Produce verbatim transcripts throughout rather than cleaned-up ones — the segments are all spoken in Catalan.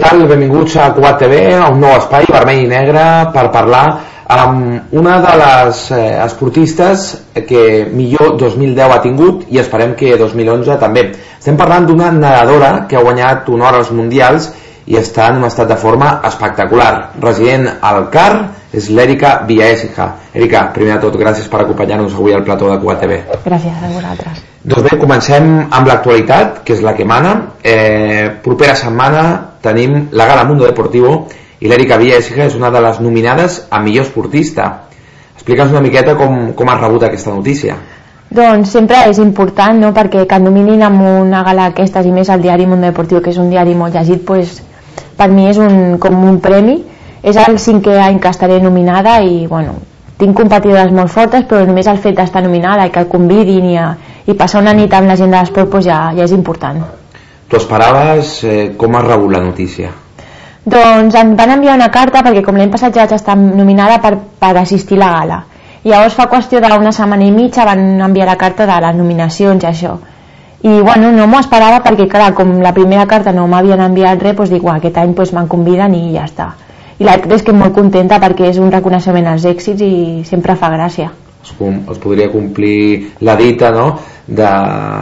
tal? Benvinguts a Cugat T V, a un nou espai vermell i negre per parlar amb una de les eh, esportistes que millor dos mil deu ha tingut i esperem que dos mil onze també. Estem parlant d'una nedadora que ha guanyat honor als mundials i està en un estat de forma espectacular. Resident al C A R és l'Erika Villaécija. Erika, primer de tot, gràcies per acompanyar-nos avui al plató de Cugat T V. Gràcies a vosaltres. Doncs bé, comencem amb l'actualitat, que és la que mana. Eh, propera setmana tenim la Gala Mundo Deportivo i l'Erika Villaécija és una de les nominades a millor esportista. Explica'ns una miqueta com, com has rebut aquesta notícia. Doncs sempre és important, no?, perquè que et nominin amb una gala aquestes i més al diari Mundo Deportivo, que és un diari molt llegit, pues, per mi és un, com un premi. És el cinquè any que estaré nominada i bueno, tinc competidores molt fortes, però només el fet d'estar nominada i que el convidin i, a, i passar una nit amb la gent de l'esport pues ja, ja és important. Tu esperaves? Eh, com has rebut la notícia? Doncs em van enviar una carta perquè com l'any passat ja vaig estar nominada per, per assistir a la gala i llavors fa qüestió d'una setmana i mitja van enviar la carta de les nominacions i això i bueno, no m'ho esperava perquè clar, com la primera carta no m'havien enviat res, doncs dic, aquest any doncs, me'n conviden i ja està. I l'altre és que molt contenta perquè és un reconeixement als èxits i sempre fa gràcia. Es, es podria complir la dita, no?, de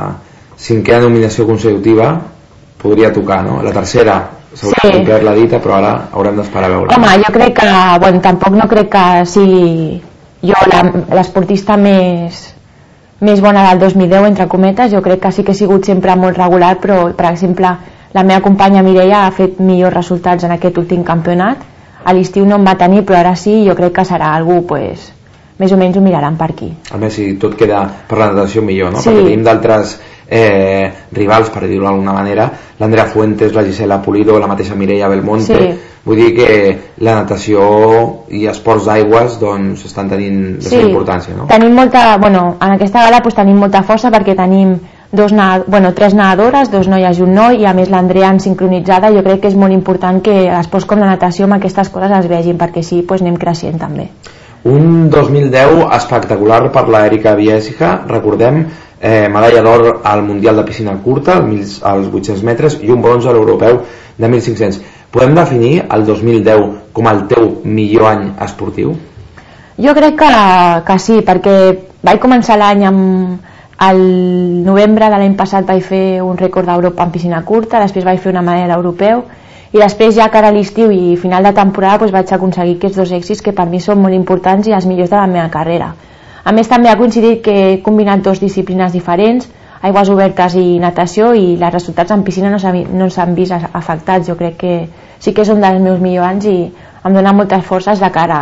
cinquena nominació consecutiva, podria tocar, no? La tercera s'haurà sí. complert la dita, però ara haurem d'esperar a veure. Home, jo crec que, bueno, tampoc no crec que sigui jo l'esportista més més bona del dos mil deu, entre cometes. Jo crec que sí que he sigut sempre molt regular, però per exemple la meva companya Mireia ha fet millors resultats en aquest últim campionat. A l'estiu no em va tenir, però ara sí, jo crec que serà algú, pues, més o menys ho miraran per aquí. A més, si tot queda per la natació millor, no? Sí. Perquè tenim d'altres eh, rivals, per dir-ho d'alguna manera, l'Andrea Fuentes, la Gisela Pulido, la mateixa Mireia Belmonte. Sí. Vull dir que la natació i esports d'aigües doncs estan tenint la seva sí. importància, no? Tenim molta, bueno, en aquesta gala pues, tenim molta força perquè tenim dos nad... bueno, tres nedadores, dos noies i un noi, i a més l'Andrea en sincronitzada. Jo crec que és molt important que esports com la natació amb aquestes coses es vegin, perquè així pues, anem creixent també. Un dos mil deu espectacular per l'Erika Villaécija, recordem, eh, medalla d'or al Mundial de Piscina Curta als vuit-cents metres i un bronze a l'Europeu de mil cinc-cents. Podem definir el dos mil deu com el teu millor any esportiu? Jo crec que, que sí, perquè vaig començar l'any amb el novembre de l'any passat vaig fer un rècord d'Europa en piscina curta, després vaig fer una medalla d'europeu i després ja cara a l'estiu i final de temporada doncs vaig aconseguir aquests dos èxits que per mi són molt importants i els millors de la meva carrera. A més també ha coincidit que he combinat dues disciplines diferents, aigües obertes i natació, i els resultats en piscina no s'han no s'han vist afectats. Jo crec que sí que és un dels meus millors anys i em dona moltes forces de cara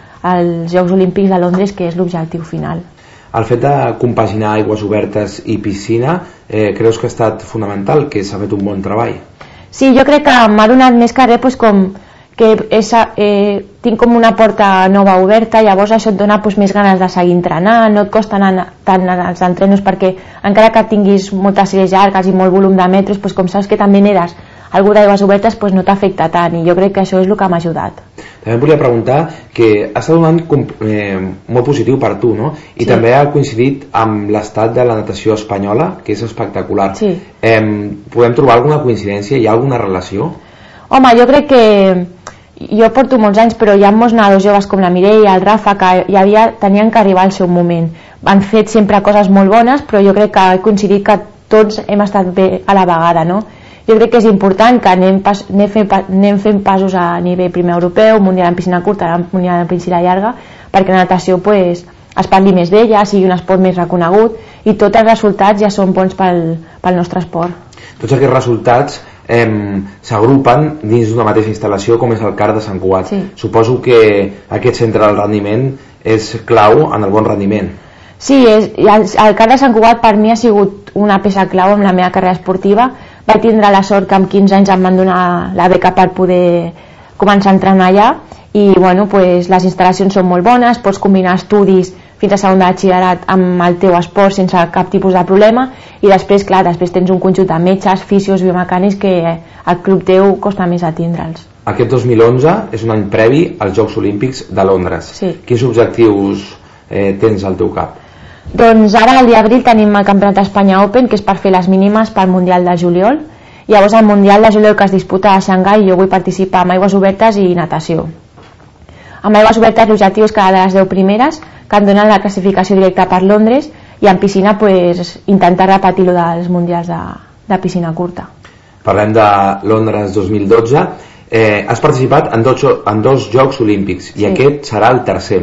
als Jocs Olímpics de Londres, que és l'objectiu final. El fet de compaginar aigües obertes i piscina, eh, creus que ha estat fonamental, que s'ha fet un bon treball? Sí, jo crec que m'ha donat més que res pues, com que és, eh, tinc com una porta nova oberta, llavors això et dona pues, més ganes de seguir entrenant, no et costa anar tant als entrenos, perquè encara que tinguis moltes sèries llargues i molt volum de metres, pues, com saps que també nedes algú d'aigües obertes, pues, no t'afecta tant, i jo crec que això és el que m'ha ajudat. També em volia preguntar que ha estat un any eh, molt positiu per tu, no? I sí. també ha coincidit amb l'estat de la natació espanyola, que és espectacular. Sí. Eh, podem trobar alguna coincidència? Hi ha alguna relació? Home, jo crec que jo porto molts anys, però hi ha molts nedadors joves com la Mireia, el Rafa, que hi havia, tenien que arribar al seu moment. Han fet sempre coses molt bones, però jo crec que ha coincidit que tots hem estat bé a la vegada, no? Jo crec que és important que anem, pas, anem, fent, anem fent passos a nivell primer europeu, mundial en piscina curta, mundial en piscina llarga, perquè la natació pues, es parli més d'ella, sigui un esport més reconegut, i tots els resultats ja són bons pel, pel nostre esport. Tots aquests resultats eh, s'agrupen dins d'una mateixa instal·lació com és el C A R de Sant Cugat. Sí. Suposo que aquest centre del rendiment és clau en el bon rendiment. Sí, és, el, el C A R de Sant Cugat per mi ha sigut una peça clau en la meva carrera esportiva. Vaig tindre la sort que amb quinze anys em van donar la beca per poder començar a entrenar allà i bueno, pues, les instal·lacions són molt bones, pots combinar estudis fins a segon de batxillerat amb el teu esport sense cap tipus de problema, i després, clar, després tens un conjunt de metges, fisios, biomecànics que al club teu costa més atindre'ls. Aquest dos mil onze és un any previ als Jocs Olímpics de Londres. Sí. Quins objectius eh, tens al teu cap? Doncs ara al dia d'abril tenim el Campionat d'Espanya Open, que és per fer les mínimes pel Mundial de juliol, Llavors al Mundial de judo que es disputa a Xangai jo vull participar amb aigües obertes i natació. Amb aigües obertes l'objectiu és quedar de les deu primeres que em donen la classificació directa per Londres, i en piscina pues, intentar repetir-ho dels mundials de, de piscina curta. Parlem de Londres dos mil dotze. Eh, has participat en dos, en dos Jocs Olímpics i sí. Aquest serà el tercer.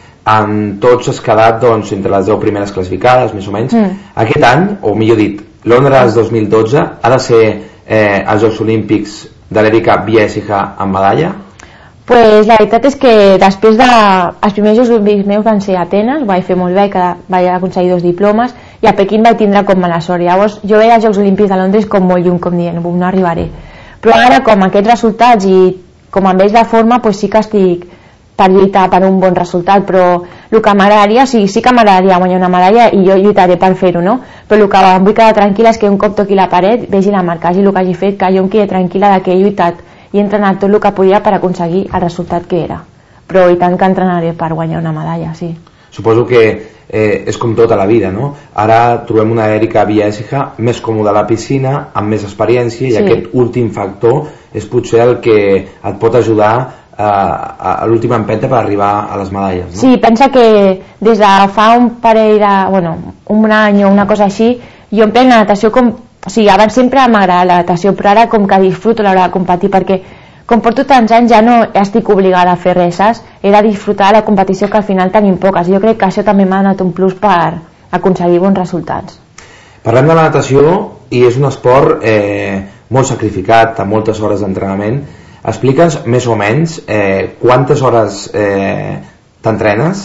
En tots has quedat doncs, entre les deu primeres classificades, més o menys. Mm. Aquest any, o millor dit, Londres dos mil dotze ha de ser eh, els Jocs Olímpics de l'Erika Biesica amb medalla? Pues la veritat és que després de... Els primers Jocs Olímpics meus van ser a Atenes, vaig fer molt bé, que vaig aconseguir dos diplomes, i a Pequín vaig tindre com mala sort. Llavors jo veia els Jocs Olímpics de Londres com molt lluny, com dient, no arribaré. Però ara, com aquests resultats i com em veig de forma, pues sí que estic per lluitar per un bon resultat, però el que m'agradaria, sí, sí que m'agradaria guanyar una medalla i jo lluitaré per fer-ho, no? Però el que em vull quedar tranquil·la és que un cop toqui la paret, vegi la marca, hagi el que hagi fet, que jo em quedi tranquil·la de que he lluitat i he entrenat tot el que podia per aconseguir el resultat que era. Però i tant que entrenaré per guanyar una medalla, sí. Suposo que eh, és com tota la vida, no? Ara trobem una Erika Biesica més còmoda a la piscina, amb més experiència, i sí. Aquest últim factor és potser el que et pot ajudar a, a, a l'última empenta per arribar a les medalles, no? Sí, pensa que des de fa un parell de... bueno, un any o una cosa així, jo em prenc la natació com... O sigui, abans sempre m'agrada la natació, però ara com que disfruto l'hora de competir, perquè com porto tants anys ja no estic obligada a fer res, saps? He de disfrutar de la competició, que al final tenim poques. Jo crec que això també m'ha donat un plus per aconseguir bons resultats. Parlem de la natació i és un esport eh, molt sacrificat, amb moltes hores d'entrenament. Explica'ns més o menys eh, quantes hores eh, t'entrenes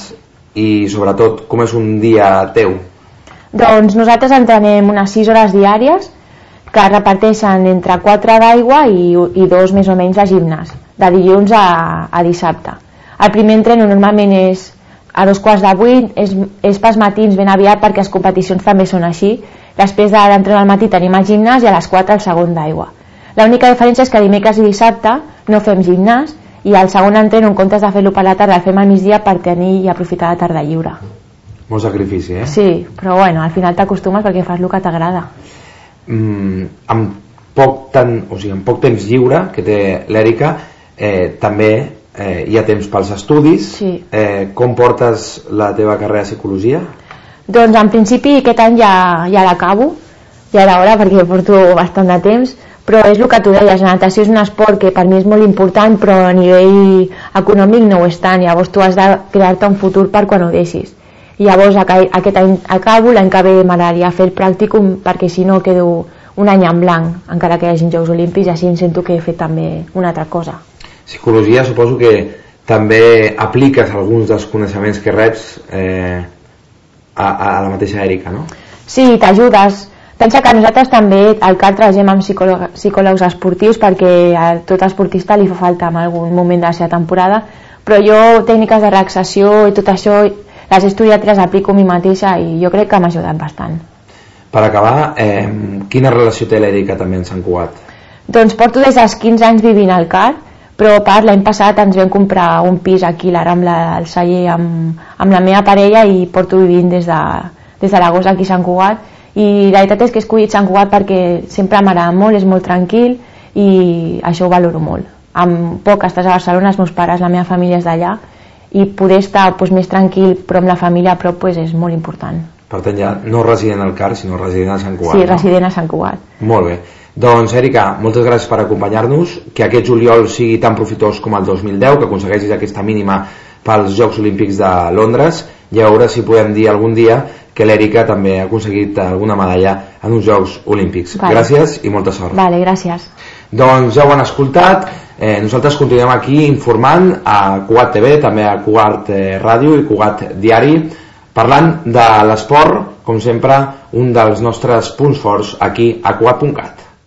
i sobretot com és un dia teu. Doncs nosaltres entrenem unes sis hores diàries que es reparteixen entre quatre d'aigua i, i dos més o menys de gimnàs, de dilluns a, a dissabte. El primer entreno normalment és a dos quarts de vuit, és, és pels matins ben aviat perquè les competicions també són així. Després de l'entreno al matí tenim el gimnàs i a les quatre el segon d'aigua. L'única diferència és que dimecres i dissabte no fem gimnàs i el segon entreno, en comptes de fer-lo per la tarda, el fem al migdia per tenir i aprofitar la tarda lliure. Molt sacrifici, eh? Sí, però bueno, al final t'acostumes perquè fas el que t'agrada. Mm, amb, poc tan, o sigui, amb poc temps lliure que té l'Erika, eh, també eh, hi ha temps pels estudis. Sí. Eh, com portes la teva carrera de psicologia? Doncs en principi aquest any ja, ja l'acabo, ja era hora perquè porto bastant de temps, però és el que tu deies, la natació és un esport que per mi és molt important, però a nivell econòmic no ho és tant, llavors tu has de crear-te un futur per quan ho deixis. I llavors aquest any acabo, l'any que ve m'agradaria fer el pràcticum perquè si no quedo un any en blanc, encara que hi hagi Jocs Olímpics, i així em sento que he fet també una altra cosa. Psicologia, suposo que també apliques alguns dels coneixements que reps eh, a, a la mateixa Erika, no? Sí, t'ajudes. Pensa que nosaltres també al C A R treballem amb psicòleg, psicòlegs esportius perquè a tot esportista li fa falta en algun moment de la seva temporada, però jo tècniques de relaxació i tot això les he estudiat, les aplico a mi mateixa i jo crec que m'ha ajudat bastant. Per acabar, eh, quina relació té l'Erika també en Sant Cugat? Doncs porto des dels quinze anys vivint al C A R, però a part l'any passat ens vam comprar un pis aquí a la Rambla del Celler amb, amb la meva parella i porto vivint des de, des de l'agost aquí a Sant Cugat, i la veritat és que he escollit Sant Cugat perquè sempre m'agrada molt, és molt tranquil i això ho valoro molt. Amb poc que estàs a Barcelona, els meus pares, la meva família és d'allà, i poder estar doncs, més tranquil però amb la família a prop doncs, és molt important. Per tant ja no resident al C A R sinó resident a Sant Cugat. Sí, no? resident a Sant Cugat. Molt bé. Doncs Erika, moltes gràcies per acompanyar-nos, que aquest juliol sigui tan profitós com el dos mil deu, que aconsegueixis aquesta mínima pels Jocs Olímpics de Londres, i a veure si podem dir algun dia que l'Erika també ha aconseguit alguna medalla en uns Jocs Olímpics. Vale. Gràcies i molta sort. Vale, gràcies. Doncs ja ho han escoltat, eh, nosaltres continuem aquí informant a Cugat T V, també a Cugat eh, Ràdio i Cugat Diari, parlant de l'esport, com sempre, un dels nostres punts forts aquí a Cugat punt cat.